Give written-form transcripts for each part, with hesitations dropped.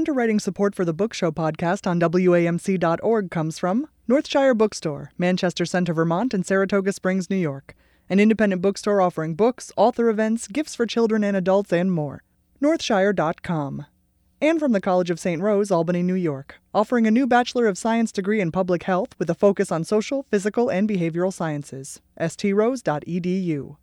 underwriting support for the Book Show podcast on WAMC.org comes from Northshire Bookstore, Manchester Center, Vermont, and Saratoga Springs, New York. An independent bookstore offering books, author events, gifts for children and adults, and more. Northshire.com. And from the College of St. Rose, Albany, New York, offering a new Bachelor of Science degree in Public Health with a focus on social, physical, and behavioral sciences. strose.edu.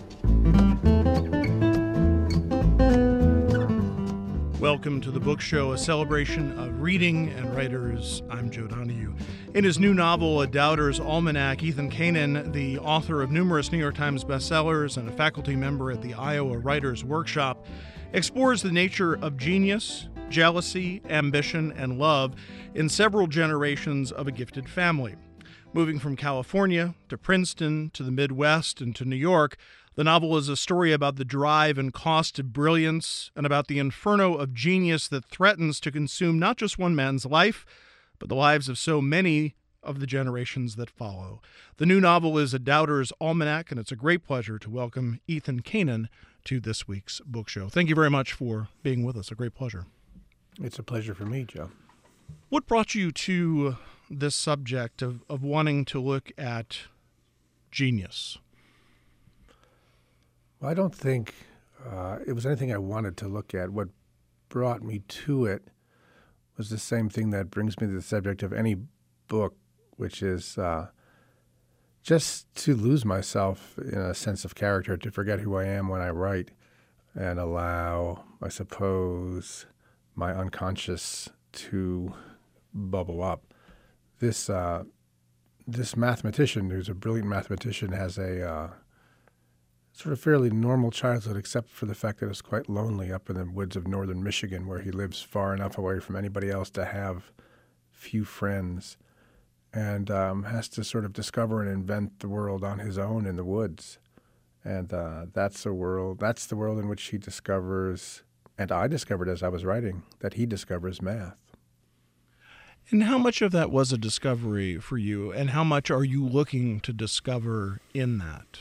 Welcome to the Book Show, a celebration of reading and writers. I'm Joe Donahue. In his new novel, A Doubter's Almanac, Ethan Kanin, the author of numerous New York Times bestsellers and a faculty member at the Iowa Writers' Workshop, explores the nature of genius, jealousy, ambition, and love in several generations of a gifted family. Moving from California to Princeton to the Midwest and to New York, the novel is a story about the drive and cost of brilliance and about the inferno of genius that threatens to consume not just one man's life, but the lives of so many of the generations that follow. The new novel is A Doubter's Almanac, and it's a great pleasure to welcome Ethan Kanin to this week's Book Show. Thank you very much for being with us. A great pleasure. It's a pleasure for me, Joe. What brought you to this subject of wanting to look at genius? Well, I don't think it was anything I wanted to look at. What brought me to it was the same thing that brings me to the subject of any book, which is just to lose myself in a sense of character, to forget who I am when I write and allow, I suppose, my unconscious to bubble up. This mathematician, who's a brilliant mathematician, has a sort of fairly normal childhood, except for the fact that it's quite lonely up in the woods of northern Michigan, where he lives far enough away from anybody else to have few friends, and has to sort of discover and invent the world on his own in the woods. And that's the world in which he discovers, and I discovered as I was writing, that he discovers math. And how much of that was a discovery for you, and how much are you looking to discover in that?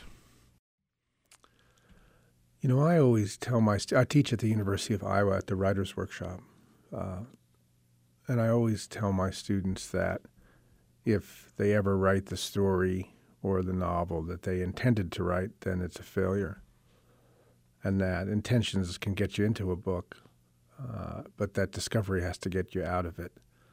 You know, I always tell I teach at the University of Iowa at the Writers' Workshop, and I always tell my students that if they ever write the story or the novel that they intended to write, then it's a failure, and that intentions can get you into a book, but that discovery has to get you out of it.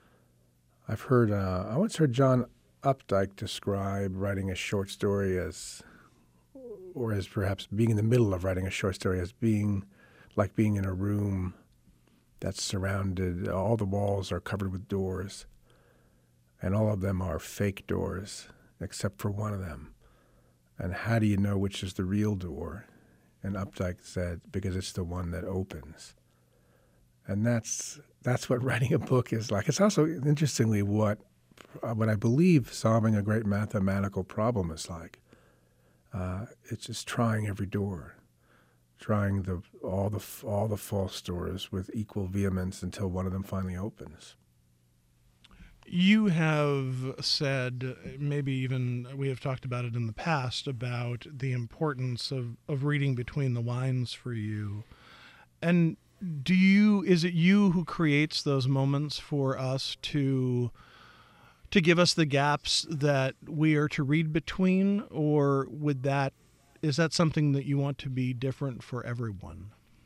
I once heard John Updike describe writing a short story as perhaps being in the middle of writing a short story as being like being in a room that's surrounded, all the walls are covered with doors, and all of them are fake doors, except for one of them. And how do you know which is the real door? And Updike said, because it's the one that opens. And that's what writing a book is like. It's also, interestingly, what I believe solving a great mathematical problem is like. It's just trying every door, trying all the false doors with equal vehemence until one of them finally opens. You have said, maybe even we have talked about it in the past, about the importance of reading between the lines for you. And is it you who creates those moments for us to give us the gaps that we are to read between, or is that something that you want to be different for everyone?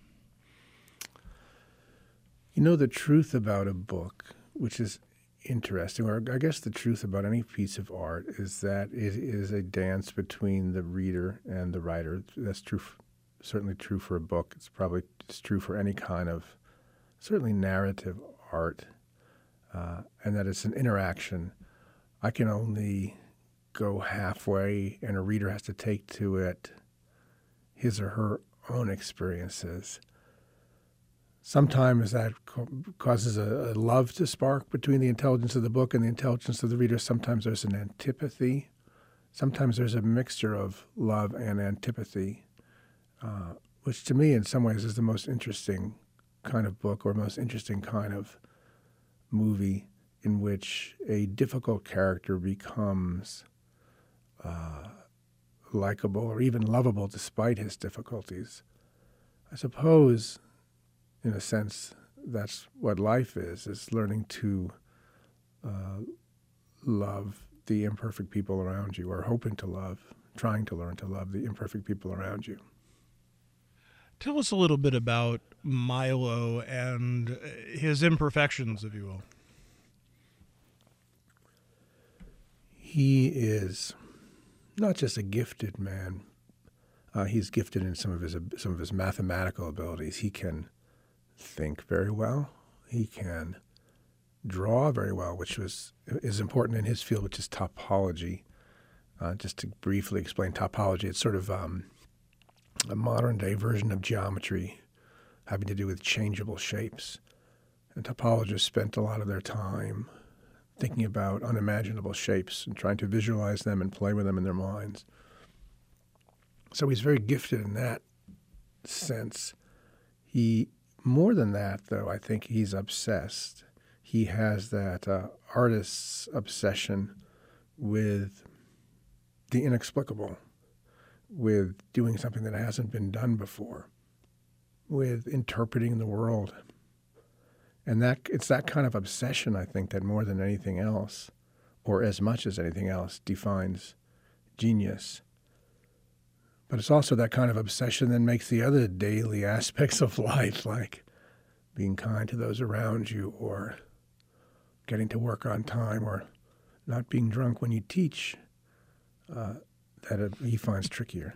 You know, the truth about a book, which is interesting, or I guess the truth about any piece of art, is that it is a dance between the reader and the writer. That's true, certainly true for a book. It's true for any kind of, certainly narrative art. And that it's an interaction. I can only go halfway, and a reader has to take to it his or her own experiences. Sometimes that causes a love to spark between the intelligence of the book and the intelligence of the reader. Sometimes there's an antipathy. Sometimes there's a mixture of love and antipathy, which to me in some ways is the most interesting kind of book or most interesting kind of movie, in which a difficult character becomes likable or even lovable despite his difficulties. I suppose, in a sense, that's what life is learning to love the imperfect people around you, or trying to learn to love the imperfect people around you. Tell us a little bit about Milo and his imperfections, if you will. He is not just a gifted man. He's gifted in some of his mathematical abilities. He can think very well. He can draw very well, which is important in his field, which is topology. Just to briefly explain topology, it's sort of a modern-day version of geometry having to do with changeable shapes. And topologists spent a lot of their time thinking about unimaginable shapes and trying to visualize them and play with them in their minds. So he's very gifted in that sense. More than that, though, I think he's obsessed. He has that artist's obsession with the inexplicable, with doing something that hasn't been done before, with interpreting the world. And it's that kind of obsession, I think, that more than anything else, or as much as anything else, defines genius. But it's also that kind of obsession that makes the other daily aspects of life, like being kind to those around you, or getting to work on time, or not being drunk when you teach, he finds trickier.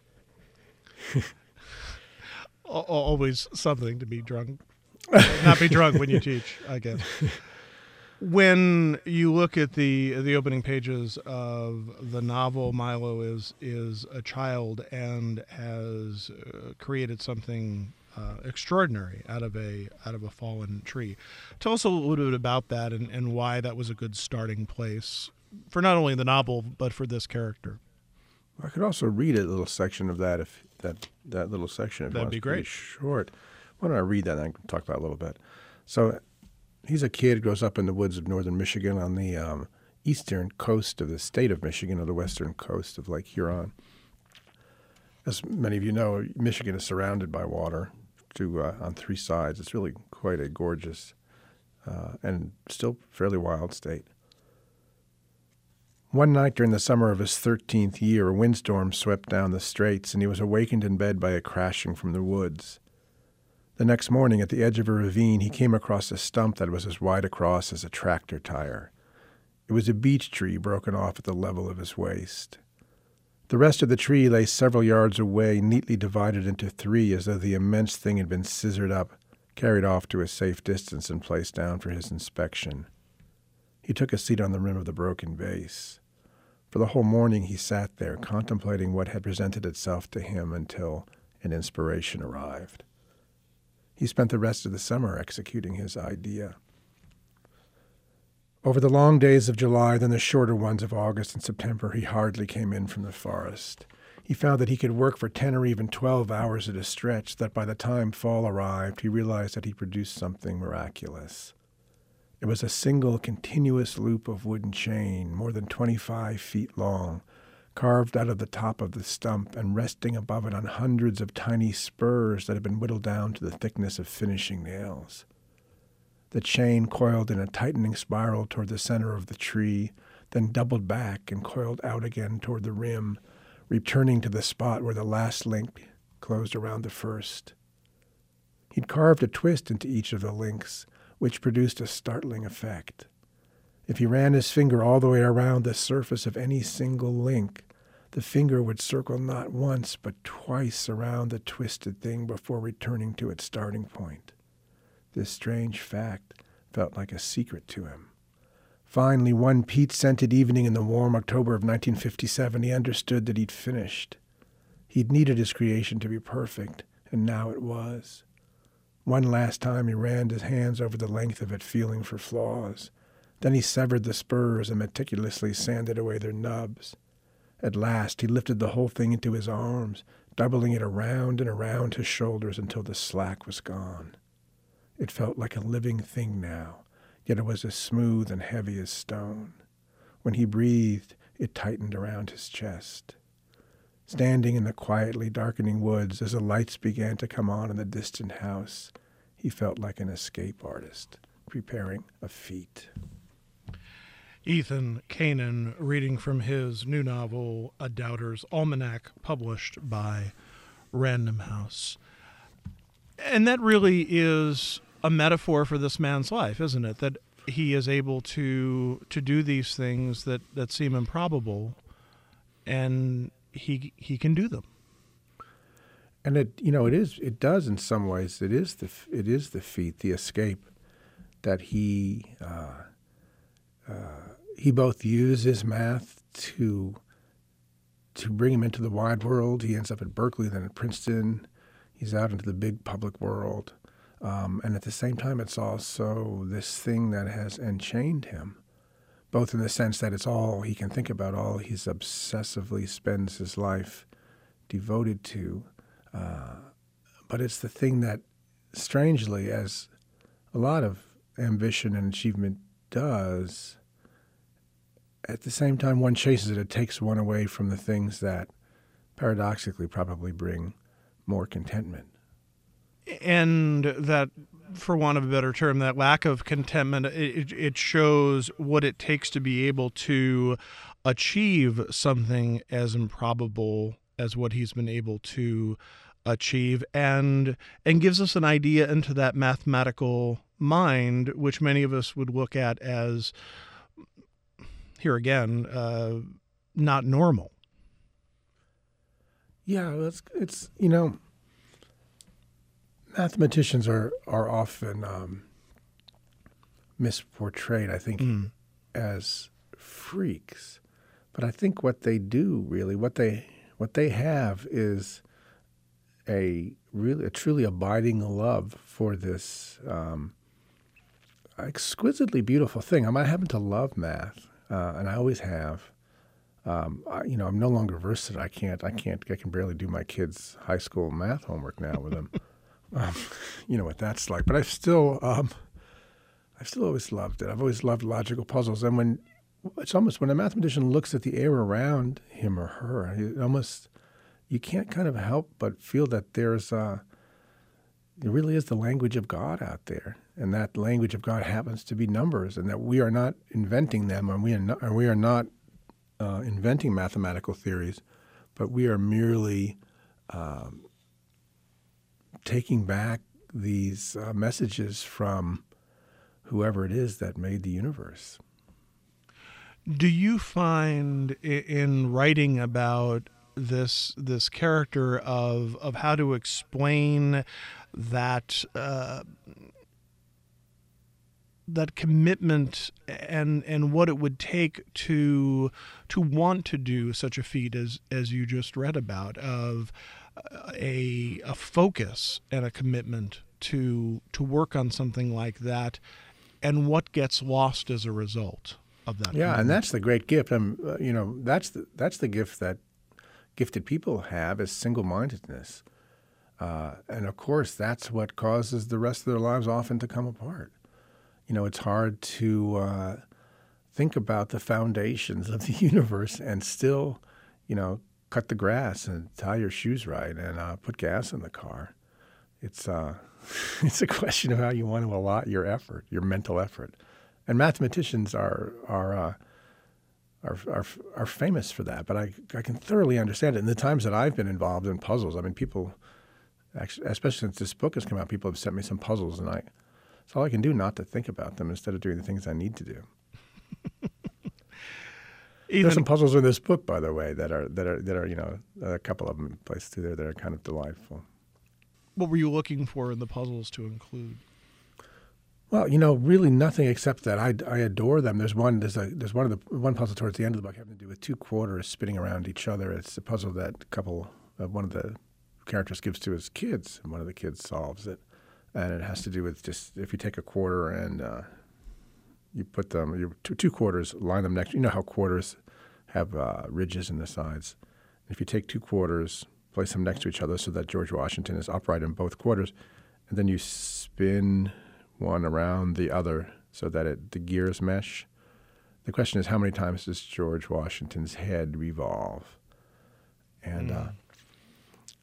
Always something to be drunk. Not be drunk when you teach, I guess. When you look at the opening pages of the novel, Milo is a child and has created something extraordinary out of a fallen tree. Tell us a little bit about that and why that was a good starting place for not only the novel but for this character. I could also read a little section of that if that little section. That'd be great. Short. Why don't I read that and I can talk about it a little bit? So he's a kid, grows up in the woods of northern Michigan on the eastern coast of the state of Michigan, or the western coast of Lake Huron. As many of you know, Michigan is surrounded by water on three sides. It's really quite a gorgeous and still fairly wild state. One night during the summer of his 13th year, a windstorm swept down the straits, and he was awakened in bed by a crashing from the woods. The next morning, at the edge of a ravine, he came across a stump that was as wide across as a tractor tire. It was a beech tree broken off at the level of his waist. The rest of the tree lay several yards away, neatly divided into three, as though the immense thing had been scissored up, carried off to a safe distance, and placed down for his inspection. He took a seat on the rim of the broken base. For the whole morning he sat there, contemplating what had presented itself to him until an inspiration arrived. He spent the rest of the summer executing his idea. Over the long days of July, then the shorter ones of August and September, he hardly came in from the forest. He found that he could work for 10 or even 12 hours at a stretch, that by the time fall arrived, he realized that he produced something miraculous. It was a single continuous loop of wooden chain, more than 25 feet long, carved out of the top of the stump and resting above it on hundreds of tiny spurs that had been whittled down to the thickness of finishing nails. The chain coiled in a tightening spiral toward the center of the tree, then doubled back and coiled out again toward the rim, returning to the spot where the last link closed around the first. He'd carved a twist into each of the links, which produced a startling effect. If he ran his finger all the way around the surface of any single link, the finger would circle not once but twice around the twisted thing before returning to its starting point. This strange fact felt like a secret to him. Finally, one peat-scented evening in the warm October of 1957, he understood that he'd finished. He'd needed his creation to be perfect, and now it was. One last time he ran his hands over the length of it, feeling for flaws. Then he severed the spurs and meticulously sanded away their nubs. At last he lifted the whole thing into his arms, doubling it around and around his shoulders until the slack was gone. It felt like a living thing now, yet it was as smooth and heavy as stone. When he breathed, it tightened around his chest. Standing in the quietly darkening woods as the lights began to come on in the distant house, he felt like an escape artist preparing a feat. Ethan Kanin reading from his new novel, A Doubter's Almanac, published by Random House. And that really is a metaphor for this man's life, isn't it? That he is able to do these things that seem improbable, and he can do them. And it does in some ways. It is the feat, the escape that he both uses math to bring him into the wide world. He ends up at Berkeley, then at Princeton. He's out into the big public world. And at the same time, it's also this thing that has enchained him, both in the sense that it's all he can think about, all he's obsessively spends his life devoted to. But it's the thing that, strangely, as a lot of ambition and achievement does, at the same time one chases it, it takes one away from the things that paradoxically probably bring more contentment. And that, for want of a better term, that lack of contentment, it shows what it takes to be able to achieve something as improbable as what he's been able to achieve, and gives us an idea into that mathematical mind, which many of us would look at as, here again, not normal. Yeah, it's mathematicians are often misportrayed, I think, as freaks. But I think what they do really, what they have is a truly abiding love for this exquisitely beautiful thing. I happen to love math, and I always have. I'm no longer versed in it. I can barely do my kids' high school math homework now with them. You know what that's like. But I've still always loved it. I've always loved logical puzzles. And when a mathematician looks at the air around him or her, you can't kind of help but feel that there really is the language of God out there. And that language of God happens to be numbers, and that we are not inventing them, and we are not inventing mathematical theories, but we are merely taking back these messages from whoever it is that made the universe. Do you find in writing about this character of how to explain that that commitment and what it would take to want to do such a feat as you just read about, of a focus and a commitment to work on something like that, and what gets lost as a result of that? Yeah, and that's the great gift. That's the gift that gifted people have, is single-mindedness. And of course, that's what causes the rest of their lives often to come apart. It's hard to think about the foundations of the universe and still, cut the grass and tie your shoes right and put gas in the car. It's it's a question of how you want to allot your effort, your mental effort. And mathematicians are famous for that. But I can thoroughly understand it. In the times that I've been involved in puzzles, people, actually, especially since this book has come out, people have sent me some puzzles, and it's all I can do not to think about them instead of doing the things I need to do. There's some puzzles in this book, by the way, that are a couple of them placed through there that are kind of delightful. What were you looking for in the puzzles to include? Well, really nothing except that I adore them. There's one puzzle towards the end of the book having to do with two quarters spinning around each other. It's a puzzle that one of the characters gives to his kids, and one of the kids solves it. And it has to do with just if you take a quarter and you put them, your two quarters, line them next. You know how quarters have ridges in the sides. If you take two quarters, place them next to each other so that George Washington is upright in both quarters, and then you spin one around the other so that the gears mesh. The question is, how many times does George Washington's head revolve? And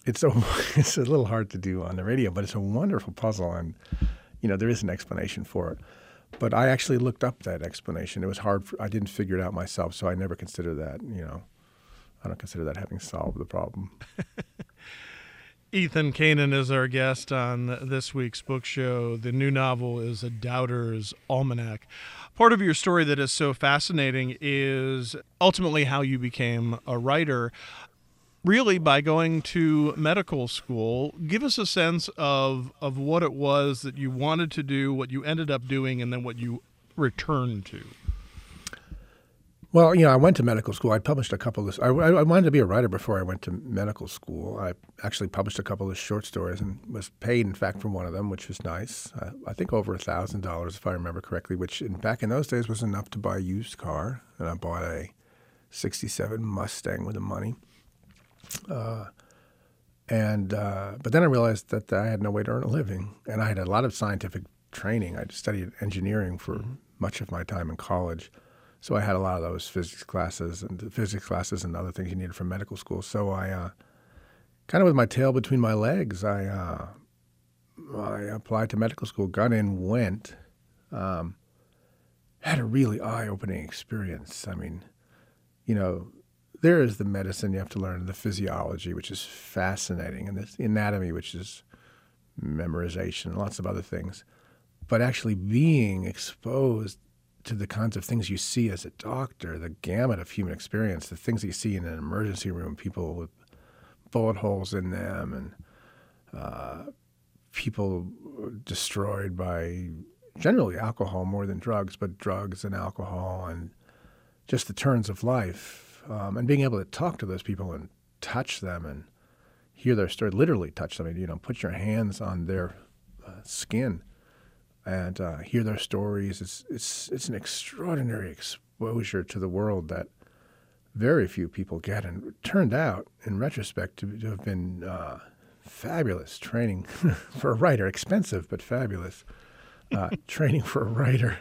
it's it's a little hard to do on the radio, but it's a wonderful puzzle, and there is an explanation for it. But I actually looked up that explanation. It was hard. I didn't figure it out myself, so I never consider that. I don't consider that having solved the problem. Ethan Kanin is our guest on this week's book show. The new novel is A Doubter's Almanac. Part of your story that is so fascinating is ultimately how you became a writer, really by going to medical school. Give us a sense of what it was that you wanted to do, what you ended up doing, and then what you returned to. Well, I went to medical school. I published a couple of – I wanted to be a writer before I went to medical school. I actually published a couple of short stories and was paid, in fact, for one of them, which was nice. I think over $1,000, if I remember correctly, which back in those days was enough to buy a used car. And I bought a '67 Mustang with the money. But then I realized that I had no way to earn a living. And I had a lot of scientific training. I studied engineering for much of my time in college. So I had a lot of those physics classes and other things you needed from medical school. So I, kind of with my tail between my legs, I applied to medical school, got in, went, had a really eye-opening experience. I mean, there is the medicine you have to learn, the physiology, which is fascinating, and the anatomy, which is memorization, and lots of other things. But actually being exposed to the kinds of things you see as a doctor, the gamut of human experience, the things that you see in an emergency room, people with bullet holes in them, and people destroyed by generally alcohol more than drugs, but drugs and alcohol, and just the turns of life, and being able to talk to those people and touch them and hear their story, literally touch them, put your hands on their skin and hear their stories. It's an extraordinary exposure to the world that very few people get, and it turned out, in retrospect, to have been fabulous training for a writer. Expensive, but fabulous training for a writer.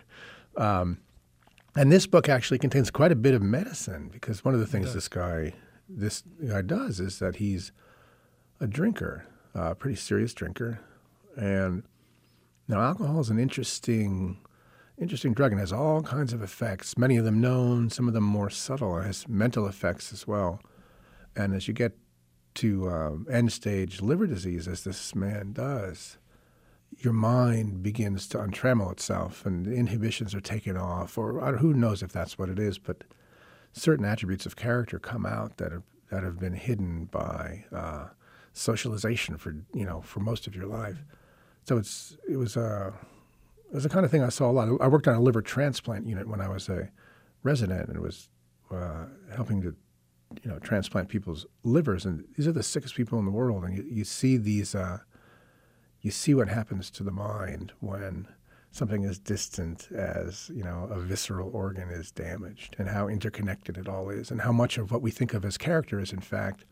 And this book actually contains quite a bit of medicine, because one of the things this guy does is that he's a drinker, a pretty serious drinker, and now, alcohol is an interesting drug and has all kinds of effects, many of them known, some of them more subtle. It has mental effects as well. And as you get to end-stage liver disease, as this man does, your mind begins to untrammel itself and inhibitions are taken off, or who knows if that's what it is, but certain attributes of character come out that have been hidden by socialization for most of your life. So it was a kind of thing I saw a lot. I worked on a liver transplant unit when I was a resident, and was helping to transplant people's livers. And these are the sickest people in the world, and you see these you see what happens to the mind when something as distant as a visceral organ is damaged, and how interconnected it all is, and how much of what we think of as character is in fact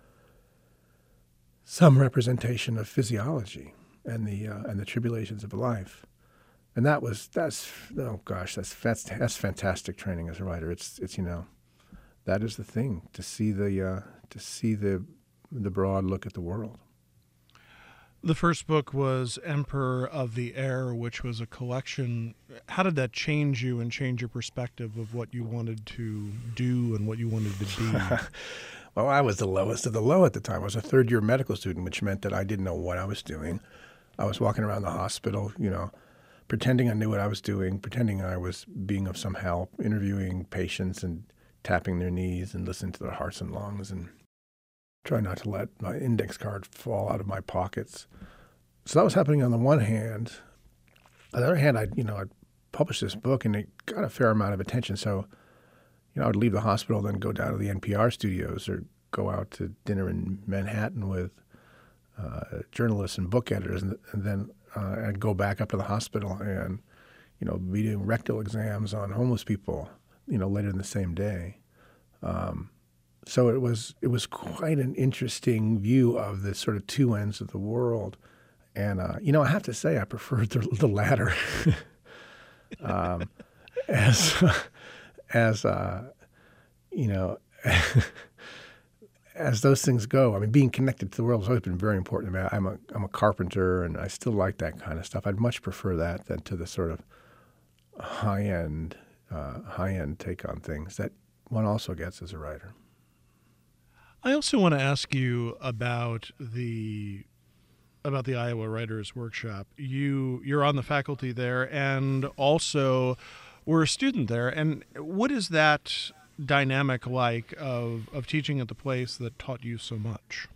some representation of physiology and the tribulations of life. And that's fantastic training as a writer. It's that is the thing, to see the broad look at the world. The first book was Emperor of the Air, which was a collection. How did that change you and change your perspective of what you wanted to do and what you wanted to be? Well, I was the lowest of the low at the time. I was a third-year medical student, which meant that I didn't know what I was doing. I was walking around the hospital, pretending I knew what I was doing, pretending I was being of some help, interviewing patients and tapping their knees and listening to their hearts and lungs, and trying not to let my index card fall out of my pockets. So that was happening on the one hand. On the other hand, I'd published this book, and it got a fair amount of attention. So, I would leave the hospital, then go down to the NPR studios, or go out to dinner in Manhattan with journalists and book editors, and then I'd go back up to the hospital and, be doing rectal exams on homeless people, later in the same day. So it was quite an interesting view of the sort of two ends of the world. And, I have to say I preferred the latter as those things go, I mean, being connected to the world has always been very important to me. I'm a carpenter, and I still like that kind of stuff. I'd much prefer that than to the sort of high-end take on things that one also gets as a writer. I also want to ask you about the Iowa Writers Workshop. You're on the faculty there, and also were a student there. And what is that dynamic like of teaching at the place that taught you so much?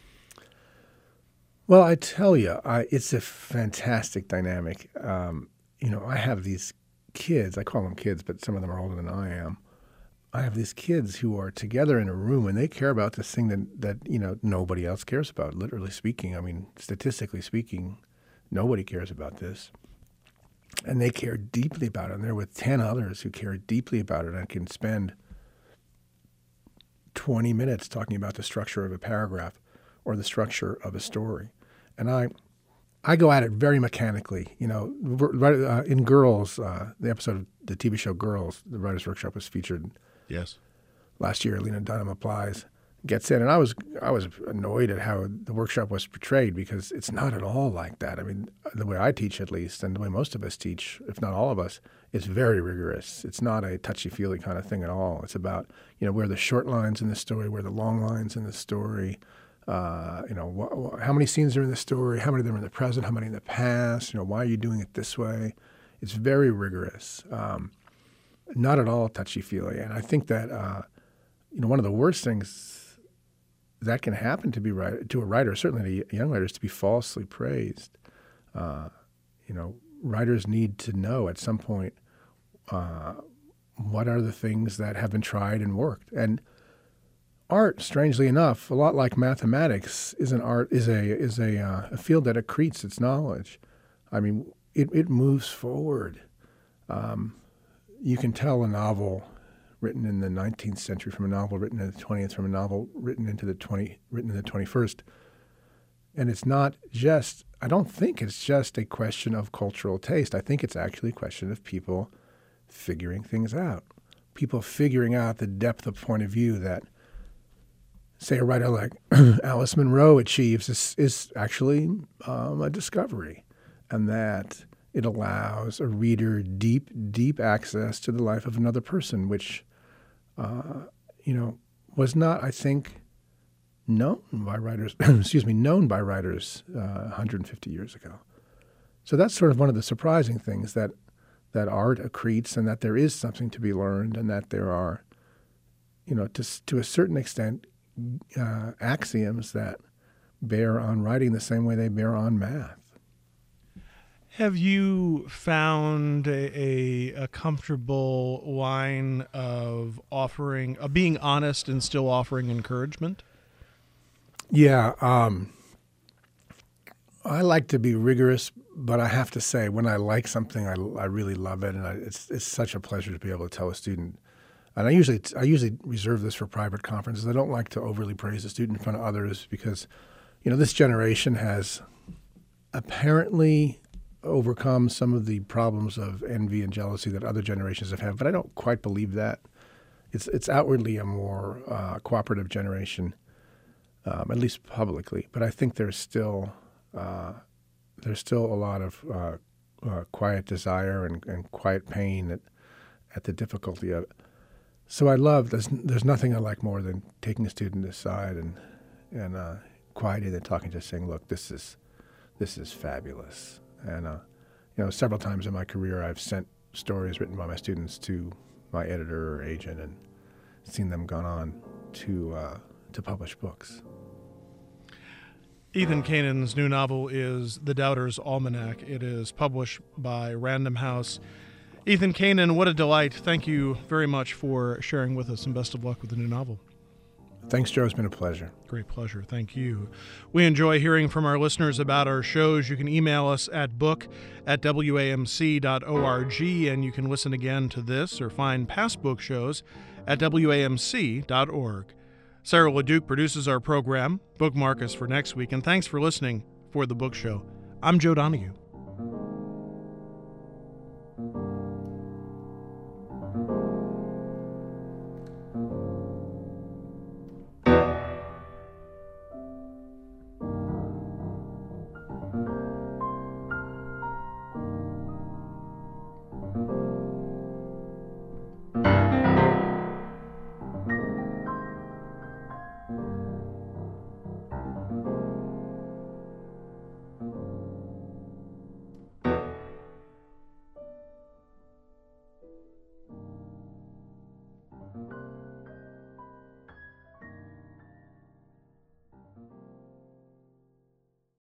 Well, I tell you, it's a fantastic dynamic. I have these kids. I call them kids, but some of them are older than I am. I have these kids who are together in a room, and they care about this thing that nobody else cares about, literally speaking. I mean, statistically speaking, nobody cares about this. And they care deeply about it. And they're with 10 others who care deeply about it and can spend 20 minutes talking about the structure of a paragraph or the structure of a story. And I go at it very mechanically. In Girls, the episode of the TV show Girls, the Writers' Workshop was featured. Yes. Last year, Lena Dunham Applies gets in, and I was annoyed at how the workshop was portrayed because it's not at all like that. I mean, the way I teach, at least, and the way most of us teach, if not all of us, is very rigorous. It's not a touchy-feely kind of thing at all. It's about where the short lines in the story, where the long lines in the story. How many scenes are in the story? How many of them are in the present? How many in the past? Why are you doing it this way? It's very rigorous. Not at all touchy-feely. And I think that, one of the worst things that can happen to a writer, certainly a young writer, is to be falsely praised. Writers need to know at some point what are the things that have been tried and worked. And art, strangely enough, a lot like mathematics, is a field that accretes its knowledge. I mean, it moves forward. You can tell a novel written in the 19th century from a novel written in the 20th, from a novel written in the 21st. And it's not just, I don't think it's just a question of cultural taste. I think it's actually a question of people figuring things out. People figuring out the depth of point of view that, say, a writer like Alice Munro achieves is actually a discovery, and that it allows a reader deep access to the life of another person, which, was not, I think, known by writers 150 years ago. So that's sort of one of the surprising things, that art accretes and that there is something to be learned, and that there are, to a certain extent, axioms that bear on writing the same way they bear on math. Have you found a comfortable line of being honest and still offering encouragement? Yeah. I like to be rigorous, but I have to say, when I like something, I really love it, and it's such a pleasure to be able to tell a student. And I usually reserve this for private conferences. I don't like to overly praise a student in front of others because, this generation has apparently overcome some of the problems of envy and jealousy that other generations have had, but I don't quite believe that. It's outwardly a more cooperative generation, at least publicly. But I think there's still a lot of quiet desire and quiet pain at the difficulty of it. So there's nothing I like more than taking a student aside and quieting and talking, just saying, look, this is fabulous. And, several times in my career, I've sent stories written by my students to my editor or agent and seen them gone on to publish books. Ethan Kanen's new novel is The Doubter's Almanac. It is published by Random House. Ethan Kanen, what a delight. Thank you very much for sharing with us, and best of luck with the new novel. Thanks, Joe. It's been a pleasure. Great pleasure. Thank you. We enjoy hearing from our listeners about our shows. You can email us at book@wamc.org, and you can listen again to this or find past book shows at wamc.org. Sarah LeDuc produces our program. Bookmark us for next week, and thanks for listening for The Book Show. I'm Joe Donahue.